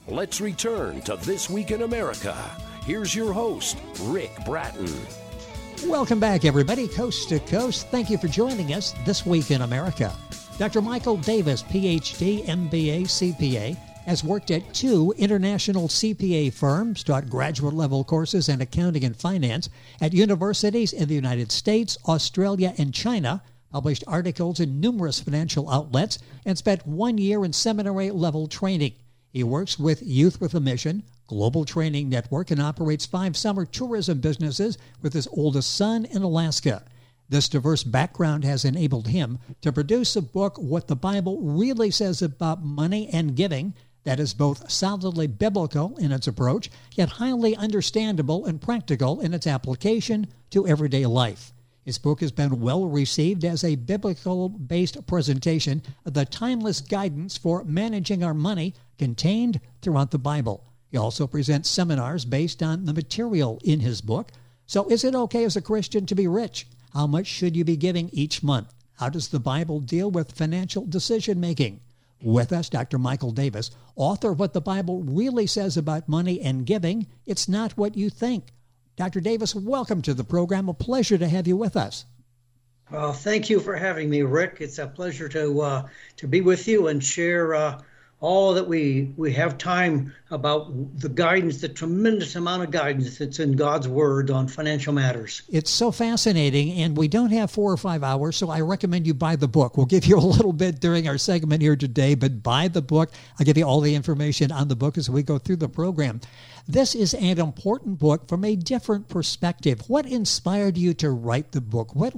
Let's return to This Week in America. Here's your host, Rick Bratton. Welcome back, everybody, coast to coast. Thank you for joining us This Week in America. Dr. Michael Davis, Ph.D., MBA, CPA, has worked at 2 international CPA firms, taught graduate-level courses in accounting and finance at universities in the United States, Australia, and China, published articles in numerous financial outlets, and spent 1 year in seminary-level training. He works with Youth with a Mission, Global Training Network, and operates 5 summer tourism businesses with his oldest son in Alaska. This diverse background has enabled him to produce a book, What the Bible Really Says About Money and Giving, that is both solidly biblical in its approach, yet highly understandable and practical in its application to everyday life. His book has been well received as a biblical-based presentation of the timeless guidance for managing our money contained throughout the Bible. He also presents seminars based on the material in his book. So is it okay as a Christian to be rich? How much should you be giving each month? How does the Bible deal with financial decision-making? With us, Dr. Michael Davis, author of What the Bible Really Says About Money and Giving. It's Not What You Think. Dr. Davis, welcome to the program. A pleasure to have you with us. Well, thank you for having me, Rick. It's a pleasure to be with you and share all that we have time about the guidance, the tremendous amount of guidance that's in God's Word on financial matters. It's so fascinating, and we don't have 4 or 5 hours, so I recommend you buy the book. We'll give you a little bit during our segment here today, but buy the book. I'll give you all the information on the book as we go through the program. This is an important book from a different perspective. What inspired you to write the book? What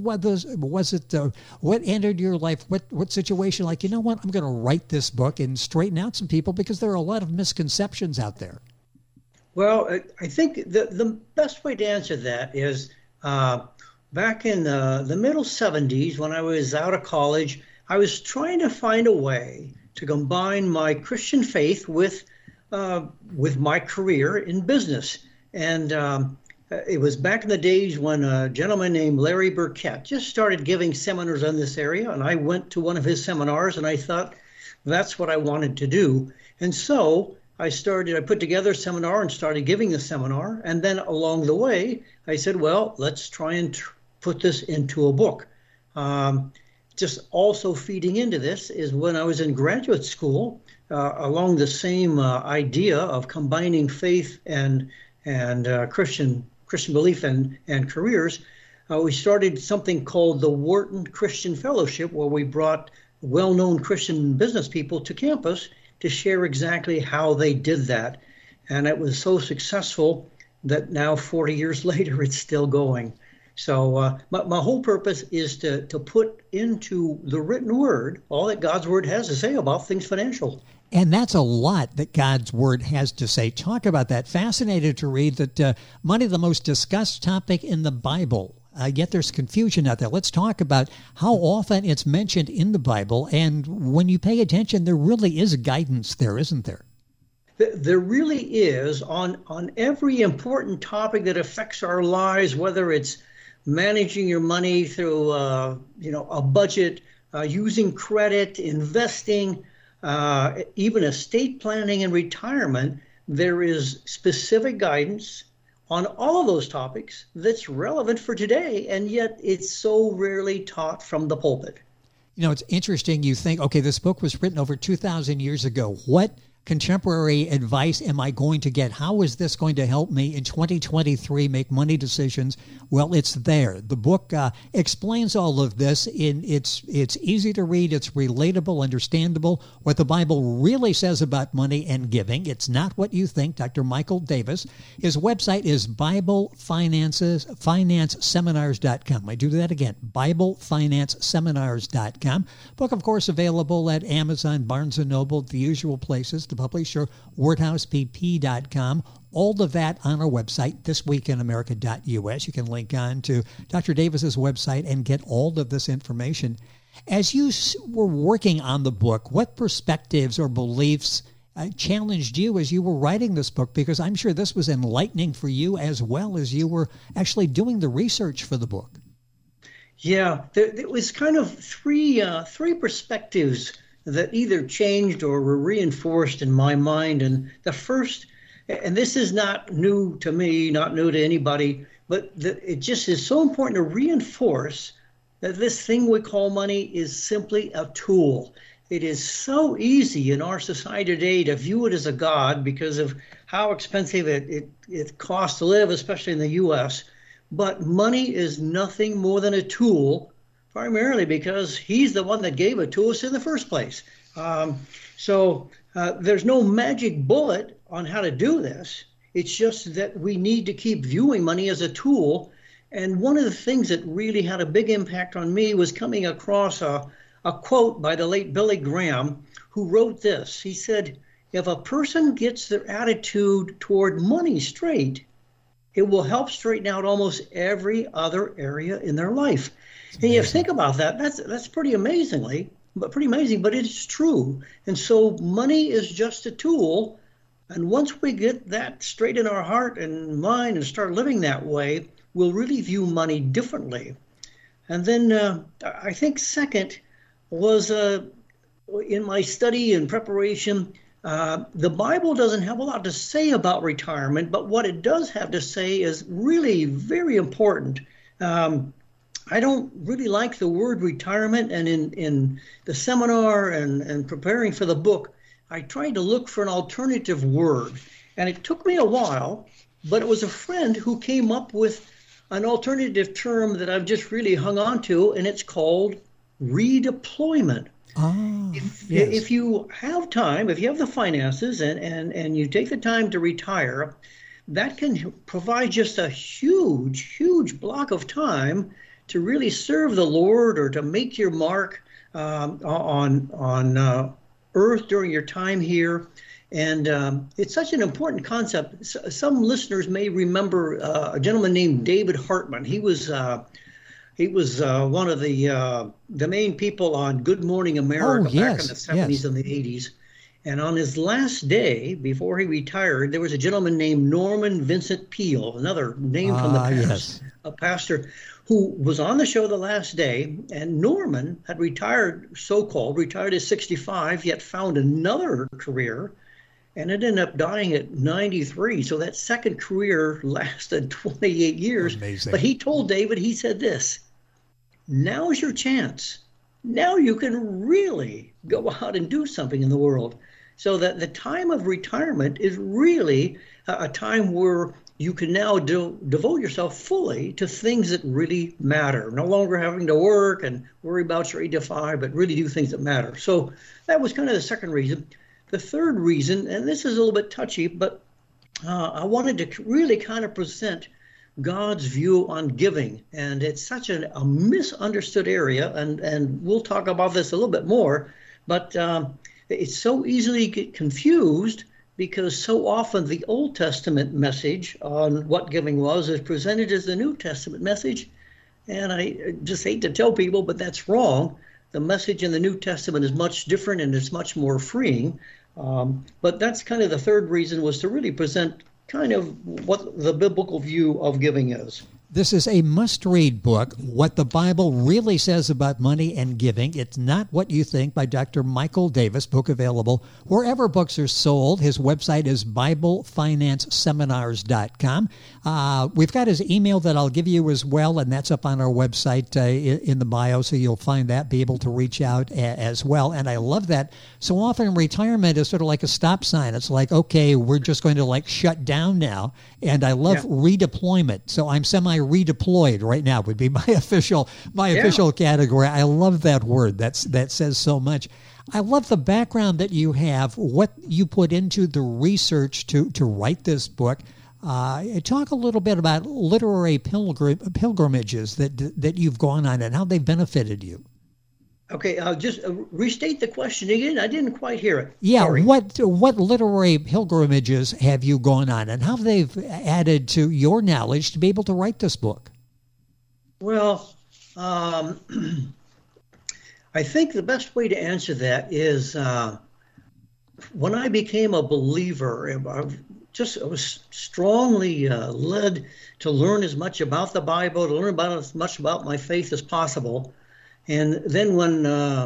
entered your life? What situation? Like, you know what? I'm going to write this book and straighten out some people because there are a lot of misconceptions out there. Well, I think the best way to answer that is back in the middle 70s when I was out of college, I was trying to find a way to combine my Christian faith with my career in business. And it was back in the days when a gentleman named Larry Burkett just started giving seminars on this area. And I went to one of his seminars and I thought that's what I wanted to do. And so I put together a seminar and started giving the seminar. And then along the way, I said, well, let's try and put this into a book. Just also feeding into this is when I was in graduate school, along the same idea of combining faith and Christian belief and careers, we started something called the Wharton Christian Fellowship, where we brought well-known Christian business people to campus to share exactly how they did that. And it was so successful that now 40 years later, it's still going. So my whole purpose is to put into the written word all that God's word has to say about things financial. And that's a lot that God's word has to say. Talk about that. Fascinated to read that money, the most discussed topic in the Bible. Yet there's confusion out there. Let's talk about how often it's mentioned in the Bible. And when you pay attention, there really is guidance there, isn't there? There really is on every important topic that affects our lives, whether it's managing your money through a budget, using credit, investing, even estate planning and retirement. There is specific guidance on all of those topics that's relevant for today, and yet it's so rarely taught from the pulpit. You know, it's interesting. You think, okay, this book was written over 2,000 years ago. What contemporary advice am I going to get? How is this going to help me in 2023 make money decisions? Well, it's there. The book explains all of this. It's easy to read. It's relatable, understandable. What the Bible really says about money and giving. It's not what you think. Dr. Michael Davis. His website is BibleFinanceSeminars.com. I do that again. BibleFinanceSeminars.com. Book, of course, available at Amazon, Barnes & Noble, the usual places. The publisher, WordhousePP.com. All of that on our website, thisweekinamerica.us. You can link on to Dr. Davis's website and get all of this information. As you were working on the book, what perspectives or beliefs challenged you as you were writing this book? Because I'm sure this was enlightening for you as well as you were actually doing the research for the book. Yeah, it was kind of three perspectives that either changed or were reinforced in my mind. And the first, and this is not new to me, not new to anybody, but it just is so important to reinforce that this thing we call money is simply a tool. It is so easy in our society today to view it as a god because of how expensive it costs to live, especially in the U.S. But money is nothing more than a tool, primarily because he's the one that gave it to us in the first place. So there's no magic bullet on how to do this. It's just that we need to keep viewing money as a tool. And one of the things that really had a big impact on me was coming across a quote by the late Billy Graham, who wrote this. He said, if a person gets their attitude toward money straight, it will help straighten out almost every other area in their life. And you think about that, that's pretty amazing, but it's true. And so money is just a tool. And once we get that straight in our heart and mind and start living that way, we'll really view money differently. And then I think second was in my study and preparation, the Bible doesn't have a lot to say about retirement, but what it does have to say is really very important. I don't really like the word retirement, and in the seminar and preparing for the book, I tried to look for an alternative word, and it took me a while, but it was a friend who came up with an alternative term that I've just really hung on to, and it's called redeployment. If you have time, if you have the finances and you take the time to retire, that can provide just a huge block of time to really serve the Lord or to make your mark on earth during your time here. And it's such an important concept. Some listeners may remember a gentleman named David Hartman. He was one of the main people on Good Morning America back in the 70s and the 80s. And on his last day, before he retired, there was a gentleman named Norman Vincent Peale, another name from the past, a pastor, who was on the show the last day. And Norman had retired, retired at 65, yet found another career, and it ended up dying at 93. So that second career lasted 28 years. Amazing. But he told David, he said this, now is your chance. Now you can really go out and do something in the world. So that the time of retirement is really a time where you can now devote yourself fully to things that really matter. No longer having to work and worry about your 8 to 5, but really do things that matter. So that was kind of the second reason. The third reason, and this is a little bit touchy, but I wanted to really kind of present God's view on giving. And it's such a misunderstood area, and we'll talk about this a little bit more, but it's so easily get confused because so often the Old Testament message on what giving was is presented as the New Testament message. And I just hate to tell people, but that's wrong. The message in the New Testament is much different and it's much more freeing. But that's kind of the third reason, was to really present kind of what the biblical view of giving is. This is a must-read book, What the Bible Really Says About Money and Giving. It's Not What You Think, by Dr. Michael Davis, book available wherever books are sold. His website is BibleFinanceSeminars.com. We've got his email that I'll give you as well, and that's up on our website in the bio, so you'll find that, be able to reach out as well. And I love that. So often retirement is sort of like a stop sign. It's like, okay, we're just going to shut down now. And I love redeployment. So I'm redeployed right now would be my official category. I love that word. That says so much. I love the background that you have, what you put into the research to write this book. Talk a little bit about literary pilgrimages that you've gone on and how they've benefited you. Okay, just restate the question again. I didn't quite hear it. Yeah, sorry. What literary pilgrimages have you gone on, and how they've added to your knowledge to be able to write this book? Well, I think the best way to answer that is when I became a believer, I was strongly led to learn as much about the Bible, to learn about as much about my faith as possible. And then when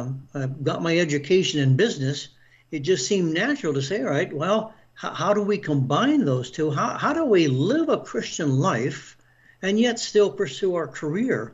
I got my education in business, it just seemed natural to say, all right, well, how do we combine those two? How do we live a Christian life and yet still pursue our career?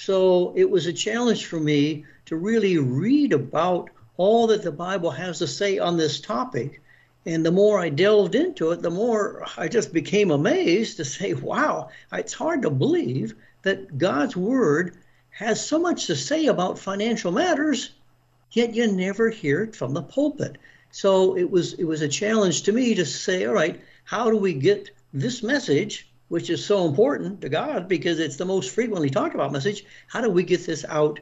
So it was a challenge for me to really read about all that the Bible has to say on this topic. And the more I delved into it, the more I just became amazed to say, wow, it's hard to believe that God's Word has so much to say about financial matters, yet you never hear it from the pulpit. So it was a challenge to me to say, all right, how do we get this message, which is so important to God because it's the most frequently talked about message, how do we get this out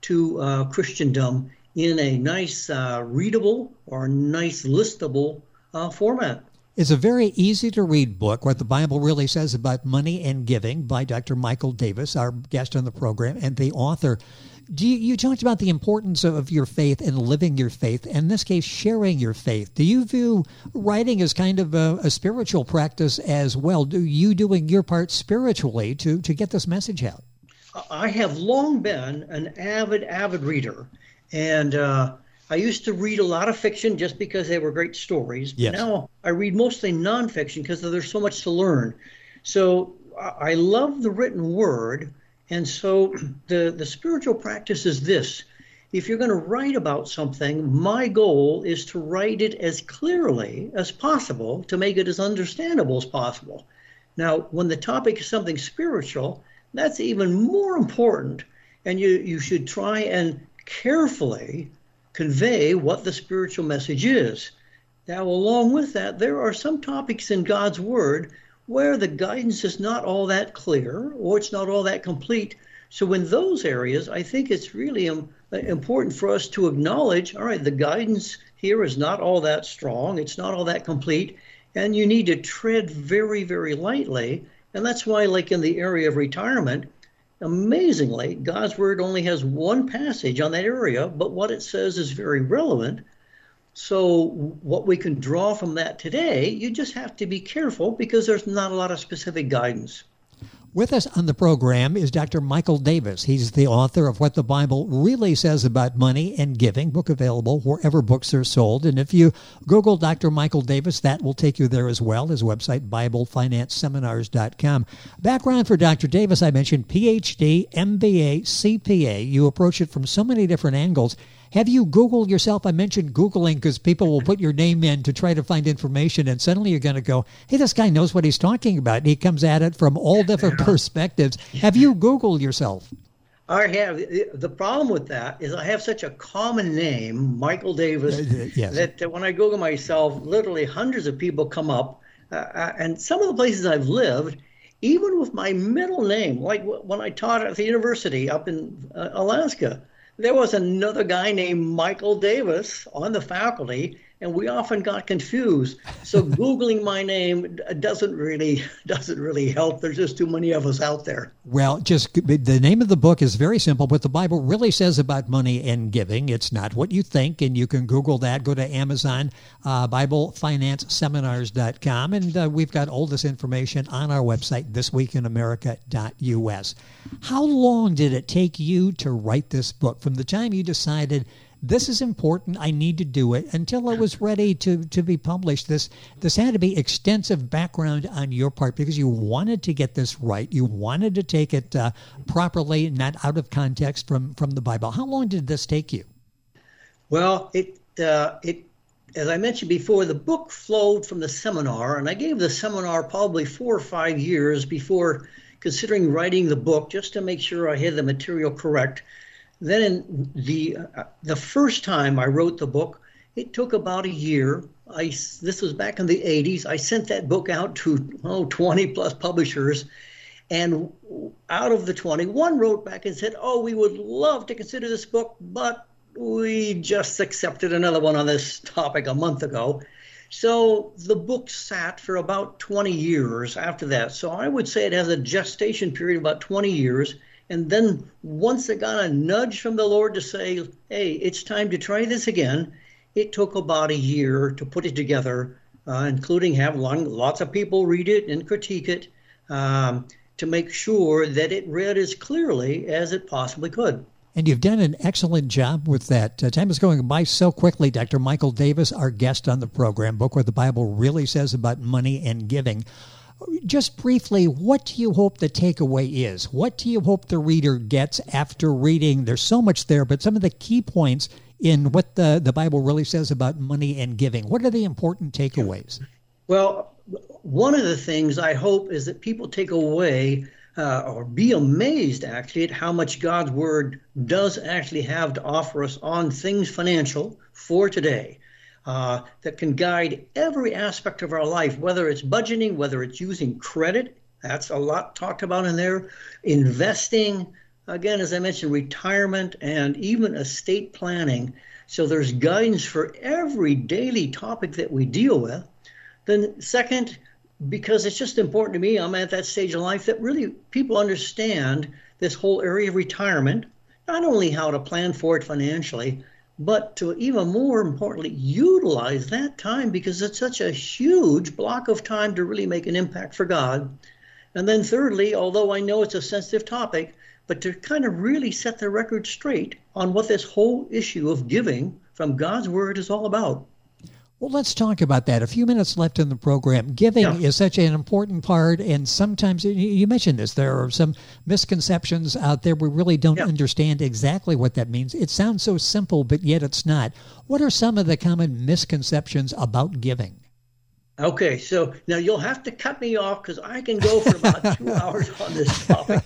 to Christendom in a nice readable or nice listable format? It's a very easy to read book, What the Bible Really Says About Money and Giving by Dr. Michael Davis, our guest on the program and the author. You talked about the importance of your faith and living your faith, in this case, sharing your faith. Do you view writing as kind of a spiritual practice as well? Do you doing your part spiritually to get this message out? I have long been an avid reader, and I used to read a lot of fiction just because they were great stories. Yes. Now I read mostly nonfiction because there's so much to learn. So I love the written word. And so the spiritual practice is this. If you're going to write about something, my goal is to write it as clearly as possible to make it as understandable as possible. Now, when the topic is something spiritual, that's even more important. And you should try and carefully convey what the spiritual message is. Now, along with that, there are some topics in God's Word where the guidance is not all that clear or it's not all that complete. So in those areas, I think it's really important for us to acknowledge, all right, the guidance here is not all that strong, it's not all that complete, and you need to tread very, very lightly. And that's why, like in the area of retirement, amazingly, God's Word only has one passage on that area, but what it says is very relevant. So what we can draw from that today, you just have to be careful because there's not a lot of specific guidance. With us on the program is Dr. Michael Davis. He's the author of What the Bible Really Says About Money and Giving, book available wherever books are sold. And if you Google Dr. Michael Davis, that will take you there as well. His website, BibleFinanceSeminars.com. Background for Dr. Davis, I mentioned PhD, MBA, CPA. You approach it from so many different angles. Have you Googled yourself? I mentioned Googling because people will put your name in to try to find information, and suddenly you're going to go, hey, this guy knows what he's talking about. And he comes at it from all different perspectives. Have you Googled yourself? I have. The problem with that is I have such a common name, Michael Davis, yes, that when I Google myself, literally hundreds of people come up. And some of the places I've lived, even with my middle name, like when I taught at the university up in Alaska, there was another guy named Michael Davis on the faculty, and we often got confused. So Googling my name doesn't really help. There's just too many of us out there. Well, just the name of the book is very simple. What the Bible Really Says About Money and Giving. It's not what you think, and you can Google that. Go to Amazon, BibleFinanceSeminars.com, and we've got all this information on our website, thisweekinamerica.us. How long did it take you to write this book? From the time you decided this is important, I need to do it, until it was ready to be published. This had to be extensive background on your part because you wanted to get this right. You wanted to take it properly, not out of context from the Bible. How long did this take you? Well, it as I mentioned before, the book flowed from the seminar, and I gave the seminar probably 4 or 5 years before considering writing the book, just to make sure I had the material correct. Then in the first time I wrote the book, it took about a year. This was back in the 80s. I sent that book out to 20 plus publishers. And out of the 20, one wrote back and said, we would love to consider this book, but we just accepted another one on this topic a month ago. So the book sat for about 20 years after that. So I would say it has a gestation period of about 20 years. And then once it got a nudge from the Lord to say, hey, it's time to try this again, it took about a year to put it together, including have lots of people read it and critique it to make sure that it read as clearly as it possibly could. And you've done an excellent job with that. Time is going by so quickly. Dr. Michael Davis, our guest on the program, book What the Bible Really Says About Money and Giving. Just briefly, what do you hope the takeaway is? What do you hope the reader gets after reading? There's so much there, but some of the key points in what the Bible really says about money and giving. What are the important takeaways? Well, one of the things I hope is that people take away or be amazed, actually, at how much God's Word does actually have to offer us on things financial for today that can guide every aspect of our life, whether it's budgeting, whether it's using credit. That's a lot talked about in there. Investing, again, as I mentioned, retirement, and even estate planning. So there's guidance for every daily topic that we deal with. Then second, because it's just important to me, I'm at that stage of life that really people understand this whole area of retirement, not only how to plan for it financially, but to even more importantly, utilize that time because it's such a huge block of time to really make an impact for God. And then thirdly, although I know it's a sensitive topic, but to kind of really set the record straight on what this whole issue of giving from God's Word is all about. Well, let's talk about that. A few minutes left in the program. Giving is such an important part, and sometimes, you mentioned this, there are some misconceptions out there. We really don't understand exactly what that means. It sounds so simple, but yet it's not. What are some of the common misconceptions about giving? Okay, so now you'll have to cut me off because I can go for about 2 hours on this topic.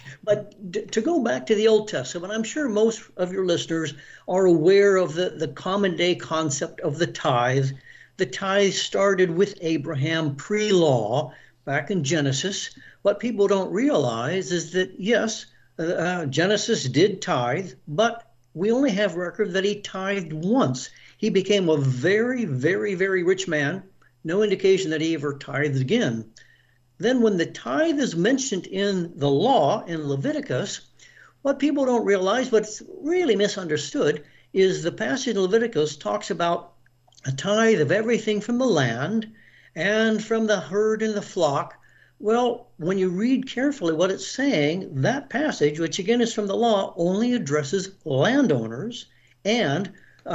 But to go back to the Old Testament, I'm sure most of your listeners are aware of the common day concept of the tithe. The tithe started with Abraham pre-law back in Genesis. What people don't realize is that, yes, Genesis did tithe, but we only have record that he tithed once. He became a very, very, very rich man. No indication that he ever tithed again. Then when the tithe is mentioned in the law in Leviticus, what people don't realize, what's really misunderstood, is the passage in Leviticus talks about a tithe of everything from the land and from the herd and the flock. Well, when you read carefully what it's saying, that passage, which again is from the law, only addresses landowners and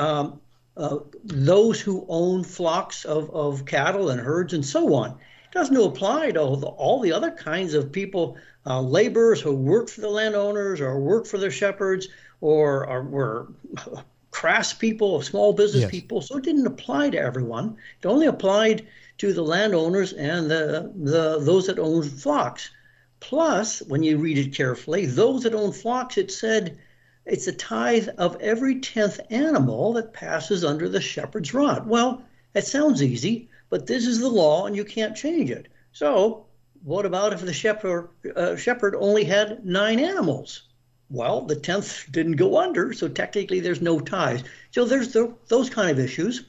those who own flocks of cattle and herds and so on. It doesn't apply to all the other kinds of people, laborers who work for the landowners or work for the shepherds or were crass people, small business people. So it didn't apply to everyone. It only applied to the landowners and those that own flocks. Plus, when you read it carefully, those that own flocks, it said, it's a tithe of every 10th animal that passes under the shepherd's rod. Well, that sounds easy, but this is the law and you can't change it. So what about if the shepherd only had 9 animals? Well, the 10th didn't go under, so technically there's no tithe. So there's those kind of issues.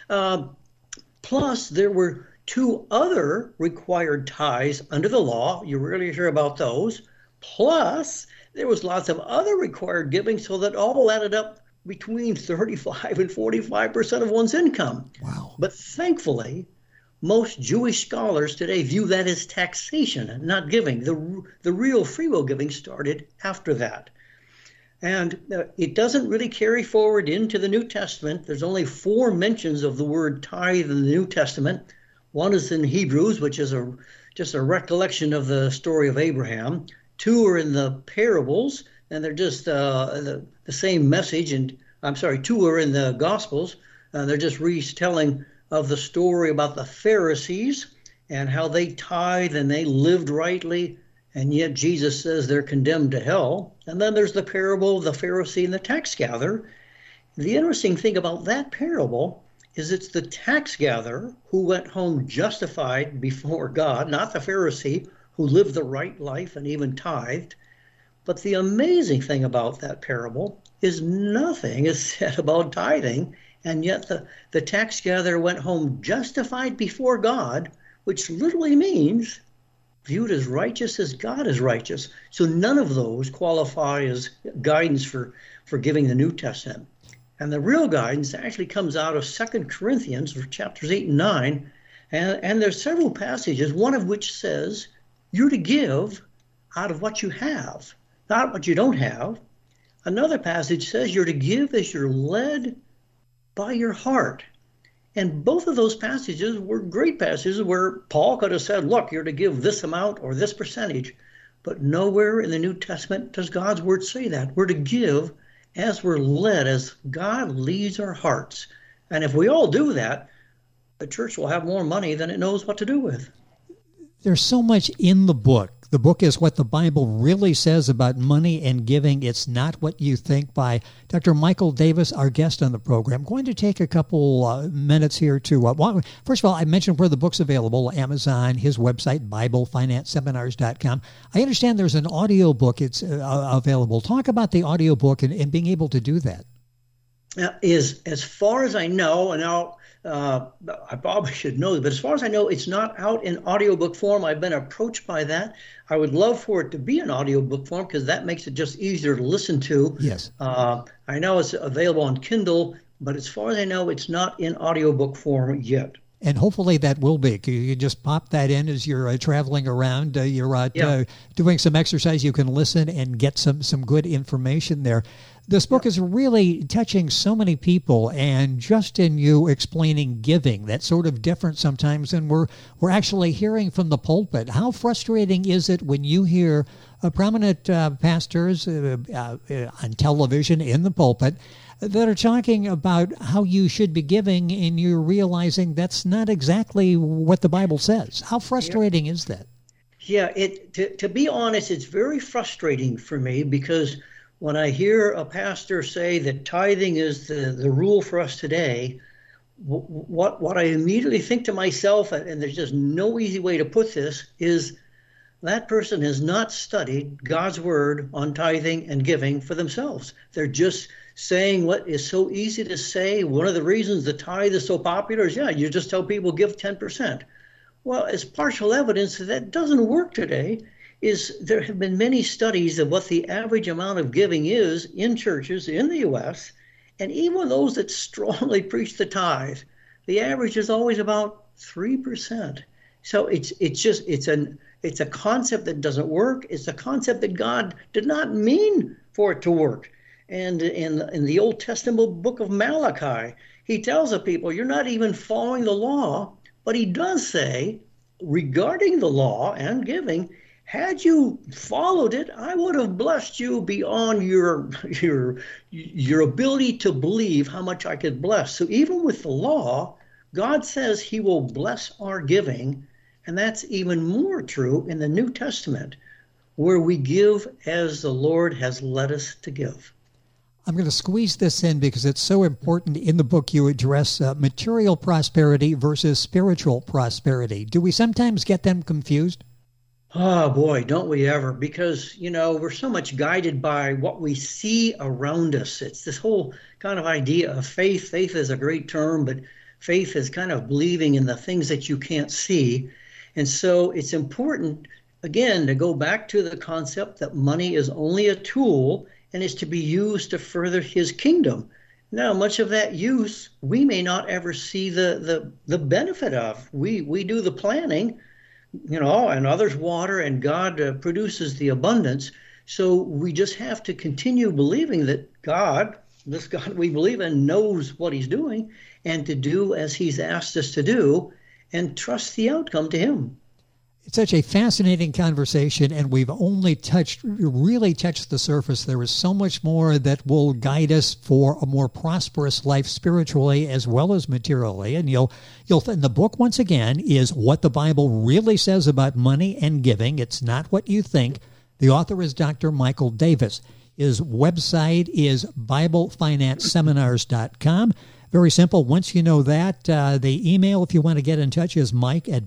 Plus, there were 2 other required tithes under the law. You rarely hear about those. Plus, there was lots of other required giving, so that all added up between 35 and 45% of one's income. Wow. But thankfully, most Jewish scholars today view that as taxation, not giving. The real free will giving started after that. And it doesn't really carry forward into the New Testament. There's only 4 mentions of the word tithe in the New Testament. One is in Hebrews, which is just a recollection of the story of Abraham. 2 are in the parables, and they're just the same message. And 2 are in the Gospels. They're just retelling of the story about the Pharisees and how they tithe and they lived rightly, and yet Jesus says they're condemned to hell. And then there's the parable of the Pharisee and the tax gatherer. The interesting thing about that parable is it's the tax gatherer who went home justified before God, not the Pharisee who lived the right life and even tithed. But the amazing thing about that parable is nothing is said about tithing, and yet the tax gatherer went home justified before God, which literally means viewed as righteous as God is righteous. So none of those qualify as guidance for giving the New Testament. And the real guidance actually comes out of 2 Corinthians, chapters 8 and 9. And there's several passages, one of which says, you're to give out of what you have, not what you don't have. Another passage says you're to give as you're led by your heart. And both of those passages were great passages where Paul could have said, look, you're to give this amount or this percentage. But nowhere in the New Testament does God's word say that. We're to give as we're led, as God leads our hearts. And if we all do that, the church will have more money than it knows what to do with. There's so much in the book. The book is What the Bible Really Says About Money and Giving. It's Not What You Think, by Dr. Michael Davis, our guest on the program. I'm going to take a couple minutes here to, first of all, I mentioned where the book's available, Amazon, his website, BibleFinanceSeminars.com. I understand there's an audio book it's available. Talk about the audio book and being able to do that. As far as I know, and I probably should know, but as far as I know, it's not out in audiobook form. I've been approached by that. I would love for it to be an audiobook form because that makes it just easier to listen to. Yes. I know it's available on Kindle, but as far as I know, it's not in audiobook form yet. And hopefully that will be. You can just pop that in as you're traveling around. You're out doing some exercise. You can listen and get some good information there. This book is really touching so many people, and just in you explaining giving, that's sort of different sometimes than we're actually hearing from the pulpit. How frustrating is it when you hear prominent pastors on television in the pulpit that are talking about how you should be giving, and you're realizing that's not exactly what the Bible says? How frustrating is that? Yeah, to be honest, it's very frustrating for me because when I hear a pastor say that tithing is the rule for us today, what I immediately think to myself, and there's just no easy way to put this, is that person has not studied God's word on tithing and giving for themselves. They're just saying what is so easy to say. One of the reasons the tithe is so popular is, you just tell people give 10%. Well, as partial evidence that doesn't work today, is there have been many studies of what the average amount of giving is in churches in the U.S., and even those that strongly preach the tithe, the average is always about 3%. So it's a concept that doesn't work. It's a concept that God did not mean for it to work. And in the Old Testament book of Malachi, he tells the people, you're not even following the law, but he does say, regarding the law and giving, had you followed it, I would have blessed you beyond your ability to believe how much I could bless. So even with the law, God says he will bless our giving, and that's even more true in the New Testament, where we give as the Lord has led us to give. I'm going to squeeze this in because it's so important. In the book, you address material prosperity versus spiritual prosperity. Do we sometimes get them confused? Oh, boy, don't we ever? Because, we're so much guided by what we see around us. It's this whole kind of idea of faith. Faith is a great term, but faith is kind of believing in the things that you can't see. And so it's important, again, to go back to the concept that money is only a tool and is to be used to further his kingdom. Now, much of that use, we may not ever see the benefit of. We do the planning, and others water, and God produces the abundance. So we just have to continue believing that God, this God we believe in, knows what he's doing, and to do as he's asked us to do, and trust the outcome to him. It's such a fascinating conversation, and we've only really touched the surface. There is so much more that will guide us for a more prosperous life spiritually as well as materially. And and the book, once again, is What the Bible Really Says About Money and Giving. It's Not What You Think. The author is Dr. Michael Davis. His website is BibleFinanceSeminars.com. Very simple. Once you know that, the email, if you want to get in touch, is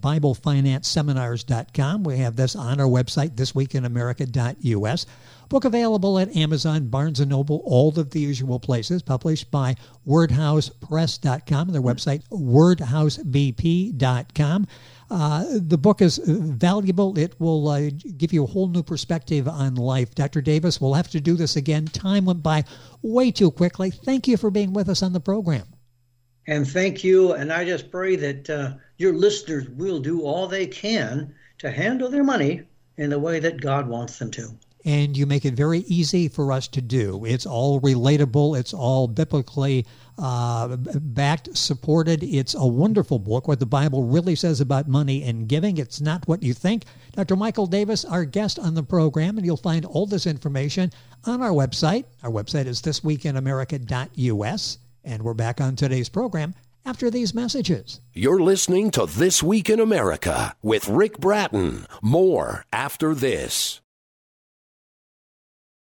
mike@BibleFinanceSeminars.com. We have this on our website, thisweekinamerica.us. Book available at Amazon, Barnes & Noble, all of the usual places. Published by WordHousePress.com. Their website, WordHouseBP.com. The book is valuable. It will give you a whole new perspective on life. Dr. Davis, we'll have to do this again. Time went by way too quickly. Thank you for being with us on the program. And thank you. And I just pray that your listeners will do all they can to handle their money in the way that God wants them to. and you make it very easy for us to do. It's all relatable. It's all biblically backed, supported. It's a wonderful book, what the Bible really says about money and giving. It's not what you think. Dr. Michael Davis, our guest on the program, and you'll find all this information on our website. Our website is thisweekinamerica.us, and we're back on today's program after these messages. You're listening to This Week in America with Rick Bratton. More after this.